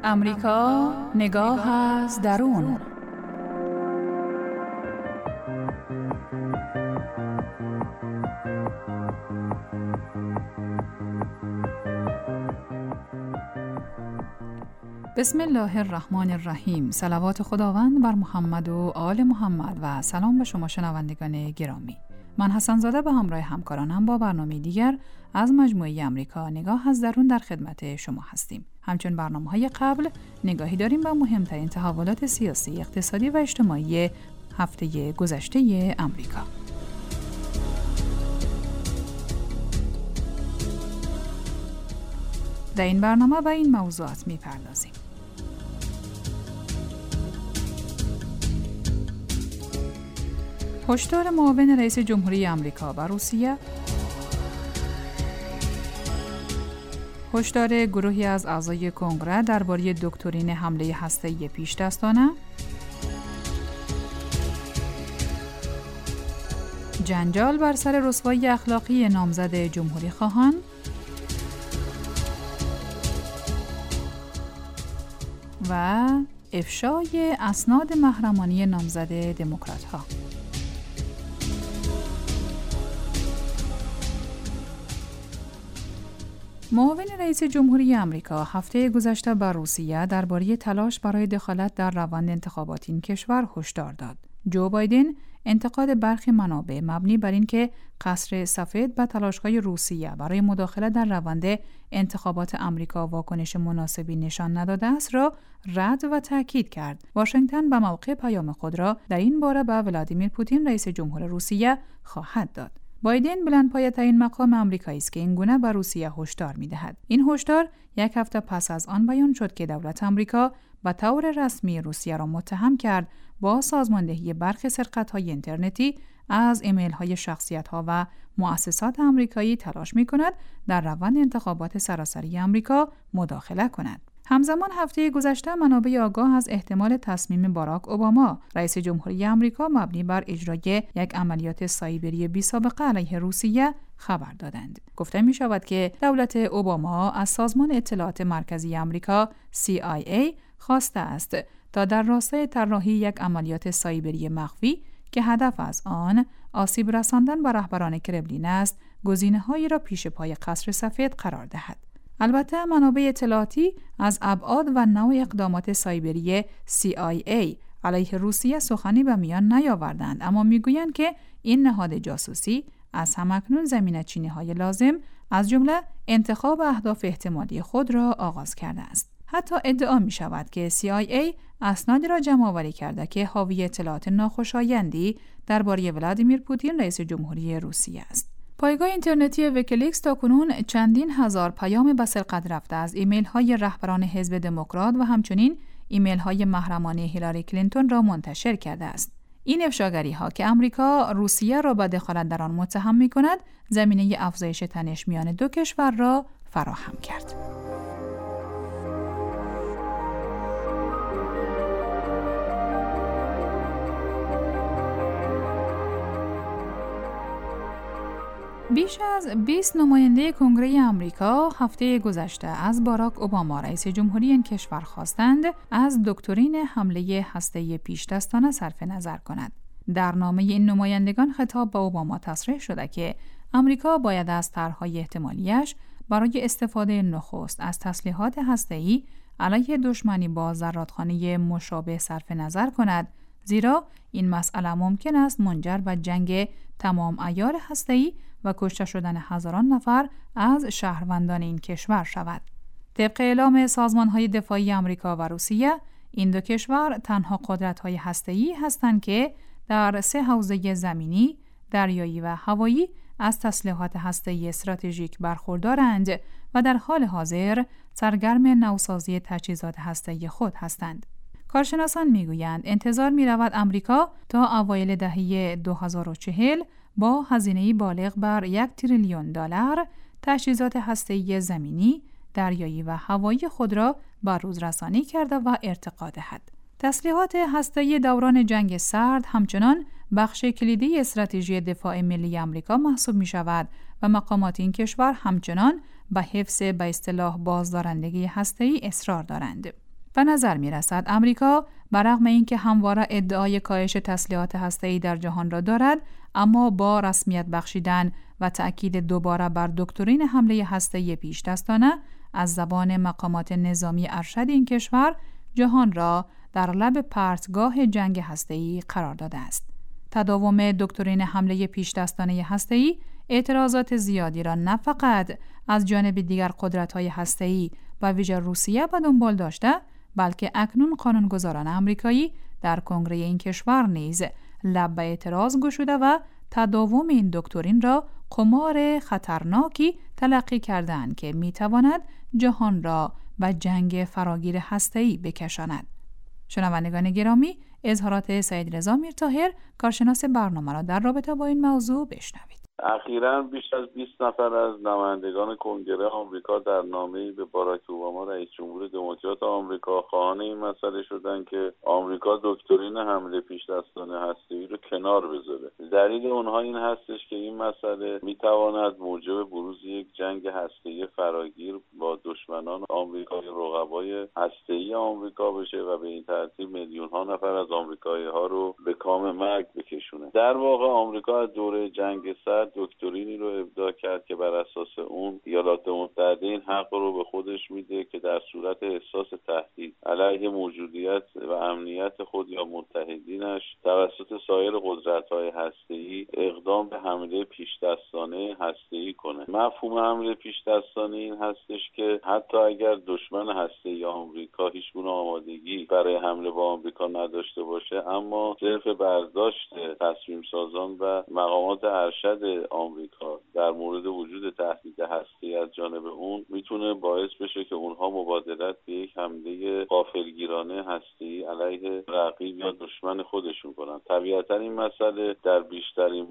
امریکا نگاه از درون. بسم الله الرحمن الرحیم. صلوات خداوند بر محمد و آل محمد و سلام به شما شنوندگان گرامی. من حسن زاده به همراه همکارانم با برنامه دیگر از مجموعه امریکا نگاه از درون در خدمت شما هستیم. همچون برنامه‌های قبل نگاهی داریم به مهمترین تحولات سیاسی، اقتصادی و اجتماعی هفته گذشته امریکا. در این برنامه به این موضوعات می‌پردازیم. هشدار معاون رئیس جمهوری آمریکا به روسیه، هشدار گروهی از اعضای کنگره درباره دکترین حمله هسته‌ای پیش‌دستانه، جنجال بر سر رسوایی اخلاقی نامزد جمهوری خواهان و افشای اسناد محرمانه نامزد دموکرات‌ها. معاون رئیس جمهوری آمریکا هفته گذشته به روسیه درباره تلاش برای دخالت در روند انتخابات این کشور هشدار داد. جو بایدن انتقاد برخی منابع مبنی بر اینکه قصر سفید به تلاش‌های روسیه برای مداخله در روند انتخابات آمریکا واکنش مناسبی نشان نداده است را رد و تأکید کرد. واشنگتن به موقع پیام خود را در این باره به ولادیمیر پوتین رئیس جمهور روسیه خواهد داد. بایدن بلندپایه‌ترین مقام آمریکایی است که این گونه به روسیه هشدار می‌دهد. این هشدار یک هفته پس از آن بیان شد که دولت آمریکا به طور رسمی روسیه را متهم کرد با سازماندهی برخی سرقت‌های اینترنتی از ایمیل‌های شخصیت‌ها و مؤسسات آمریکایی تلاش می‌کند در روند انتخابات سراسری آمریکا مداخله کند. همزمان هفته گذشته منابع آگاه از احتمال تصمیم باراک اوباما رئیس جمهوری آمریکا مبنی بر اجرای یک عملیات سایبری بی‌سابقه علیه روسیه خبر دادند. گفته می شود که دولت اوباما از سازمان اطلاعات مرکزی آمریکا CIA خواسته است تا در راستای طراحی یک عملیات سایبری مخفی که هدف از آن آسیب رساندن به رهبران کرملین است، گزینه‌هایی را پیش پای قصر سفید قرار دهد. البته منابع اطلاعاتی از ابعاد و نوع اقدامات سایبری CIA علیه روسیه سخنی به میان نیاوردند، اما میگویند که این نهاد جاسوسی از همکنون زمینه‌چینی‌های لازم از جمله انتخاب اهداف احتمالی خود را آغاز کرده است. حتی ادعا می شود که CIA اسنادی را جمع‌آوری کرده که حاوی اطلاعات ناخوشایندی درباره ولادیمیر پوتین رئیس جمهوری روسیه است. پایگاه اینترنتی ویکیلیکس تاکنون چندین هزار پیام به سرقت رفته از ایمیل‌های رهبران حزب دموکرات و همچنین ایمیل‌های محرمانه هیلاری کلینتون را منتشر کرده است. این افشاگری‌ها که آمریکا روسیه را به دخالت در آن متهم می‌کند، زمینه افزایش تنش میان دو کشور را فراهم کرد. بیش از 20 نماینده کنگره آمریکا هفته گذشته از باراک اوباما رئیس جمهوری این کشور خواستند از دکترین حمله هسته‌ای پیش‌دستانه صرف نظر کند. در نامه این نمایندگان خطاب به اوباما تصریح شده که آمریکا باید از طرح‌های احتمالیش برای استفاده نخست از تسلیحات هسته‌ای علیه دشمنی با زرادخانه مشابه صرف نظر کند، زیرا این مسئله ممکن است منجر به جنگ تمام عیار هسته‌ای و کشته شدن هزاران نفر از شهروندان این کشور شود. طبق اعلام سازمان‌های دفاعی آمریکا و روسیه، این دو کشور تنها قدرت‌های هسته‌ای هستند که در 3 حوزه زمینی، دریایی و هوایی از تسلیحات هسته‌ای استراتژیک برخوردارند و در حال حاضر سرگرم نوسازی تجهیزات هسته‌ای خود هستند. کارشناسان میگویند انتظار می‌رود آمریکا تا اوایل دهه 2040 با هزینه‌ای بالغ بر $1 تریلیون تجهیزات هسته‌ای زمینی، دریایی و هوایی خود را بر روز رسانی کرده و ارتقا دهد. تسلیحات هسته‌ای دوران جنگ سرد همچنان بخش کلیدی استراتژی دفاع ملی آمریکا محسوب می‌شود و مقامات این کشور همچنان به حفظ به اصطلاح بازدارندگی هسته‌ای اصرار دارند. به نظر می رسد آمریکا برغم اینکه همواره ادعای کاهش تسلیحات هسته‌ای در جهان را دارد، اما با رسمیت بخشیدن و تأکید دوباره بر دکترین حمله هسته‌ای پیش دستانه از زبان مقامات نظامی ارشد این کشور، جهان را در لب پرتگاه جنگ هسته‌ای قرار داده است. تداوم دکترین حمله پیش دستانه هسته‌ای اعتراضات زیادی را نه فقط از جانب دیگر قدرت‌های هسته‌ای و ویژه روسیه به دنبال داشته، بلکه اکنون قانونگذاران آمریکایی در کنگره این کشور نیز لب به اعتراض گشوده و تداوم این دکترین را قمار خطرناکی تلقی کردند که می‌تواند جهان را به جنگ فراگیر هسته‌ای بکشاند. شنوندگان گرامی، اظهارات سید رضا میرطاهر، کارشناس برنامه را در رابطه با این موضوع بشنوید. اخیراً بیش از 20 نفر از نمایندگان کنگره آمریکا در نامه‌ای به باراک اوباما رئیس جمهور دموکرات آمریکا خواهان این مسئله شدند که آمریکا دکترین حمله پیش دستانه هسته‌ای رو کنار بذاره. دلیل اونها این هستش که این مسئله میتواند موجب بروز یک جنگ هسته‌ای فراگیر با دشمنان آمریکای رقبای هسته‌ای آمریکا بشه و به این ترتیب میلیون‌ها نفر از آمریکایی‌ها رو به کام مرگ بکشونه. در واقع آمریکا از دوره جنگ سرد دکترینی رو ابداع کرد که بر اساس اون ایالات متحده این حق رو به خودش میده که در صورت احساس تهدید علیه موجودیت و امنیت خود یا متحدینش توسط سایر قدرت‌های هسته‌ای اقدام به حمله پیش‌دستانه هسته‌ای کنه. مفهوم حمله پیش‌دستانه این هستش که حتی اگر دشمن هسته‌ای آمریکا هیچ گونه آمادگی برای حمله با آمریکا نداشته باشه، اما صرف برداشت تصمیم سازان و مقامات ارشد آمریکا در مورد وجود تهدید هسته‌ای از جانب اون میتونه باعث بشه که اونها مبادرت به یک حمله غافلگیرانه هسته‌ای علیه رقیب یا دشمن خودشون کنن. طبیعتا این مسئله در بیشترین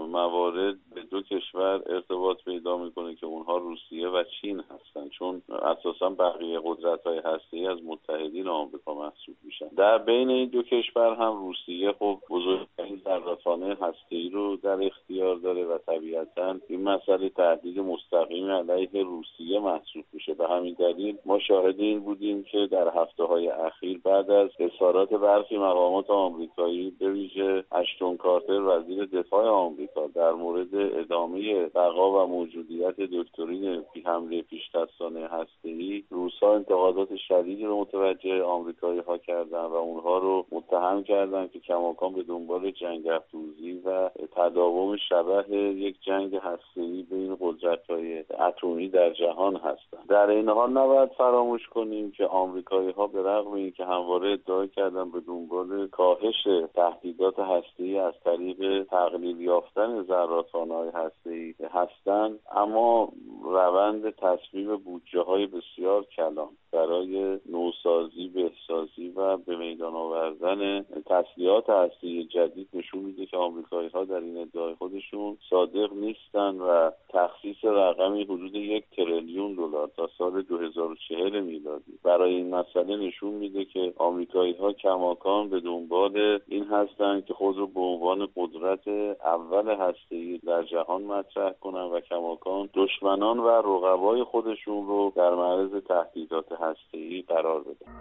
موارد به دو کشور ارتباط پیدا میکنه که اونها روسیه و چین هستن، چون اساسا بقیه قدرت‌های هسته‌ای از متحدین آمریکا محسوب میشن. در بین این دو کشور هم روسیه خب بزرگترین ذره‌خانه هسته‌ای رو در اختیار داره و طبیعتا این مسئله تهدید مستقیم علیه روسیه محسوب میشه. به همین دلیل ما شاهد این بودیم که در هفته‌های اخیر بعد از اظهارات برخی مقامات آمریکایی به ویژه اشتون کارتر وزیر دفاع آمریکا در مورد ادامه بقا و موجودیت دکترین حمله پیش‌دستانه هسته‌ای، روس‌ها انتقادات شدیدی رو متوجه آمریکایی‌ها کردن و اونها رو متهم کردن که کماکان به دنبال جنگ افروزی و تداوم شبح یک جنگ هسته‌ای بین قدرت‌های اتمی در جهان هستند. در این حال نباید فراموش کنیم که آمریکایی‌ها به رغم اینکه همواره ادعا کردن به دنبال کاهش تهدیدات هسته‌ای از طریق تقلیل یافتن ذراتخانه‌های هسته‌ای هستند، اما روند تصویب بودجه‌های بسیار کلان برای نوسازی، بهسازی و به میدان آوردن تسلیحات هسته‌ای جدید نشون میده که آمریکایی‌ها در این ادعای خودشون صادق نیستن و تخصیص رقمی حدود 1 تریلیون دلار تا سال 2040 میلادی برای این مسئله نشون میده که آمریکایی‌ها کماکان به دنبال این هستن که خود رو به عنوان قدرت اول هسته‌ای در جهان مطرح کنن و کماکان دشمنان و رقبای خودشون رو در معرض تهدیدات هسته‌ای قرار بدن.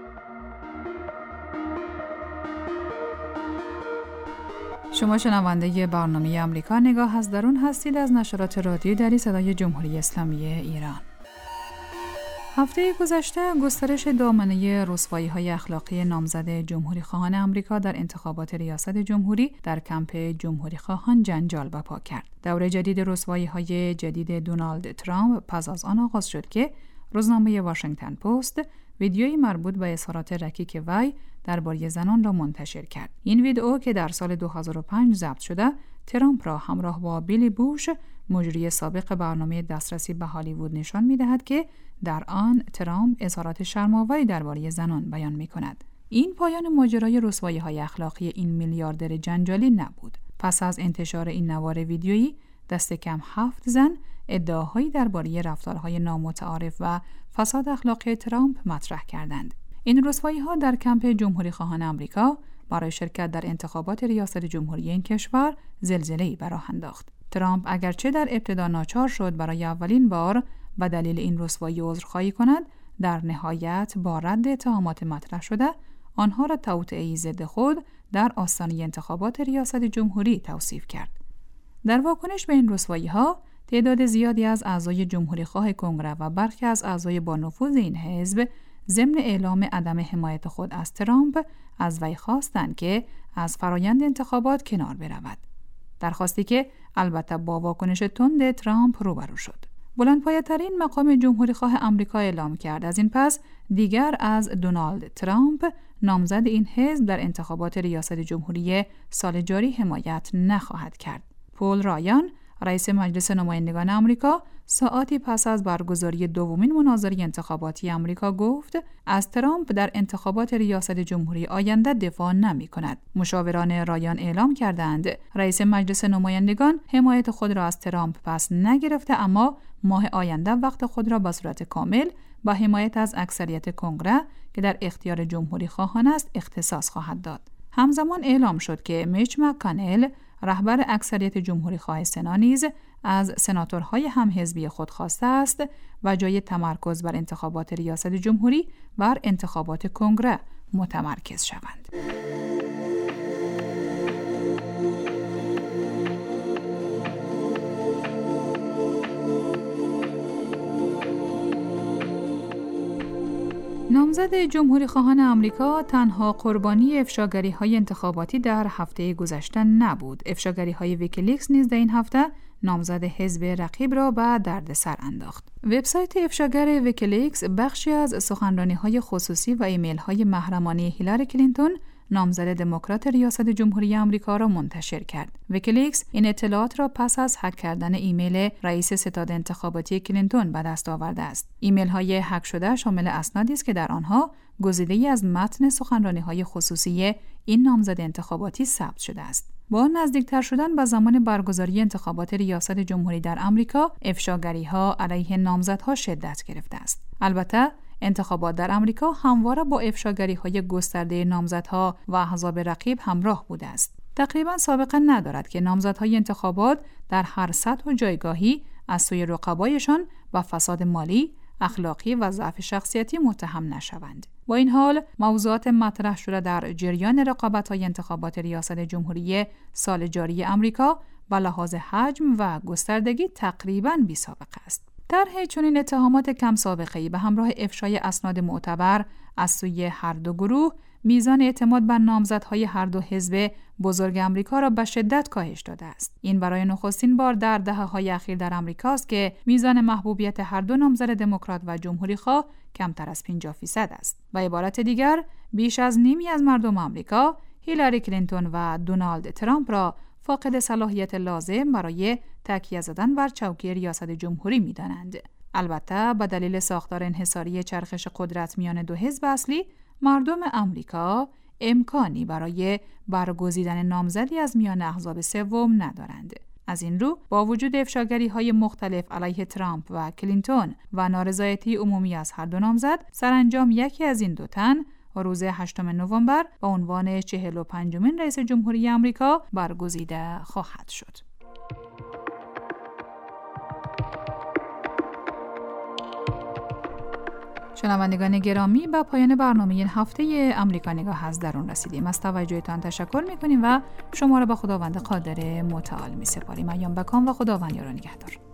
شما شنونده برنامه آمریکا نگاه از درون هستید از نشرات رادیو دری صدای جمهوری اسلامی ایران. هفته گذشته گسترش دامنه رسوایی‌های اخلاقی نامزد جمهوری‌خواهان آمریکا در انتخابات ریاست جمهوری در کمپ جمهوری‌خواهان جنجال برپا کرد. دوره جدید رسوایی‌های جدید دونالد ترامپ پس از آن آغاز شد که روزنامه واشنگتن پست ویدیویی مربوط به اظهارات رکیک وی درباره زنان را منتشر کرد. این ویدئو که در سال 2005 ضبط شده، ترامپ را همراه با بیلی بوش، مجری سابق برنامه دسترسی به هالیوود، نشان می‌دهد که در آن ترامپ اظهارات شرم‌آوری درباره زنان بیان می‌کند. این پایان ماجرای رسوایی‌های اخلاقی این میلیاردر جنجالی نبود. پس از انتشار این نوار ویدیویی، دست کم 7 زن ادعاهایی درباره رفتارهای نامتعارف و فساد اخلاقی ترامپ مطرح کردند. این رسوایی‌ها در کمپ جمهوری‌خواهان آمریکا برای شرکت در انتخابات ریاست جمهوری این کشور زلزله‌ای به راه انداخت. ترامپ اگرچه در ابتدا ناچار شد برای اولین بار به دلیل این رسوایی عذرخواهی کند، در نهایت با رد اتهامات مطرح شده آنها را توطئه‌ای ضد خود در آستانه انتخابات ریاست جمهوری توصیف کرد. در واکنش به این رسوایی‌ها تعداد زیادی از اعضای جمهوری‌خواه کنگره و برخی از اعضای با نفوذ این حزب ضمن اعلام عدم حمایت خود از ترامپ از وی خواستند که از فرایند انتخابات کنار برود. درخواستی که البته با واکنش تند ترامپ روبرو شد. بلندپایه‌ترین مقام جمهوری‌خواه آمریکا اعلام کرد از این پس دیگر از دونالد ترامپ نامزد این حزب در انتخابات ریاست جمهوری سال جاری حمایت نخواهد کرد. پول رایان، رئیس مجلس نمایندگان آمریکا، ساعاتی پس از برگزاری دومین مناظره انتخاباتی آمریکا گفت از ترامپ در انتخابات ریاست جمهوری آینده دفاع نمی‌کند. مشاوران رایان اعلام کردند رئیس مجلس نمایندگان حمایت خود را از ترامپ پس نگرفته، اما ماه آینده وقت خود را به صورت کامل با حمایت از اکثریت کنگره که در اختیار جمهوری خواهان است اختصاص خواهد داد. همزمان اعلام شد که میچ مک‌کانل، رهبر اکثریت جمهوری خواه سنا نیز از سناتورهای همحزبی خود خواسته است و جای تمرکز بر انتخابات ریاست جمهوری بر انتخابات کنگره متمرکز شوند. نامزد جمهوری خواهان آمریکا تنها قربانی افشاگری‌های انتخاباتی در هفته گذشته نبود. افشاگری‌های ویکیلیکس نیز در این هفته نامزد حزب رقیب را به دردسر انداخت. وبسایت افشاگر ویکیلیکس بخشی از سخنرانی‌های خصوصی و ایمیل‌های محرمانه هیلاری کلینتون، نامزد دموکرات ریاست جمهوری آمریکا را منتشر کرد. ویکیلیکس این اطلاعات را پس از هک کردن ایمیل رئیس ستاد انتخاباتی کلینتون به دست آورده است. ایمیل‌های هک شده شامل اسنادی است که در آنها گزیده‌ای از متن سخنرانی‌های خصوصی این نامزد انتخاباتی ثبت شده است. با نزدیکتر شدن به زمان برگزاری انتخابات ریاست جمهوری در آمریکا، افشاگری‌ها علیه نامزدها شدت گرفته است. البته انتخابات در آمریکا همواره با افشاگری‌های گسترده نامزدها و احزاب رقیب همراه بوده است. تقریباً سابقه ندارد که نامزدهای انتخابات در هر سطح و جایگاهی از سوی رقبایشان با فساد مالی، اخلاقی و ضعف شخصیتی متهم نشوند. با این حال موضوعات مطرح شده در جریان رقابت‌های انتخابات ریاست جمهوری سال جاری آمریکا به لحاظ حجم و گستردگی تقریباً بی‌سابقه است. طرح چنین اتهامات کم سابقه‌ای به همراه افشای اسناد معتبر از سوی هر دو گروه میزان اعتماد بر نامزدهای هر دو حزب بزرگ آمریکا را به شدت کاهش داده است. این برای نخستین بار در دهه‌های اخیر در آمریکا است که میزان محبوبیت هر دو نامزد دموکرات و جمهوری‌خواه کمتر از 50% است. به عبارت دیگر، بیش از نیمی از مردم آمریکا هیلاری کلینتون و دونالد ترامپ را فاقد صلاحیت لازم برای تکیه زدن بر چوکی ریاست جمهوری می‌دانند. البته به دلیل ساختار انحصاری چرخش قدرت میان دو حزب اصلی، مردم آمریکا امکانی برای برگزیدن نامزدی از میان احزاب سوم ندارند. از این رو با وجود افشاگری‌های مختلف علیه ترامپ و کلینتون و نارضایتی عمومی از هر دو نامزد، سرانجام یکی از این دو تن روز 8 نوامبر به عنوان 45مین رئیس جمهوری آمریکا برگزیده خواهد شد. شنوندگان گرامی، به پایان برنامه این هفته امریکا نگاه از درون رسیدیم. از توجهتان تشکر می‌کنیم و شما را به خداوند قادر متعال می‌سپاریم. ایام بکام و خداوند یار و نگهدار.